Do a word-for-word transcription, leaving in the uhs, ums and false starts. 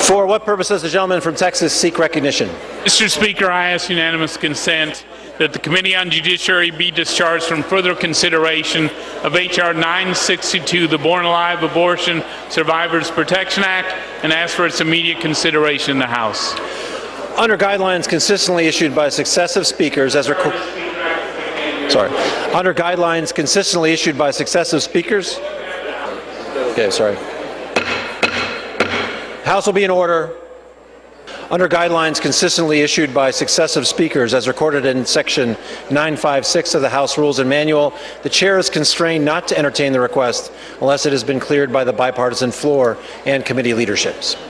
For what purpose does the gentleman from Texas seek recognition? Mister Speaker, I ask unanimous consent that the Committee on Judiciary be discharged from further consideration of H R nine sixty-two, the Born Alive Abortion Survivors Protection Act, and ask for its immediate consideration in the House. Under guidelines consistently issued by successive speakers as requ- sorry, under guidelines consistently issued by successive speakers. Okay, sorry. House will be in order. Under guidelines consistently issued by successive speakers as recorded in Section nine fifty-six of the House Rules and Manual, the chair is constrained not to entertain the request unless it has been cleared by the bipartisan floor and committee leaderships.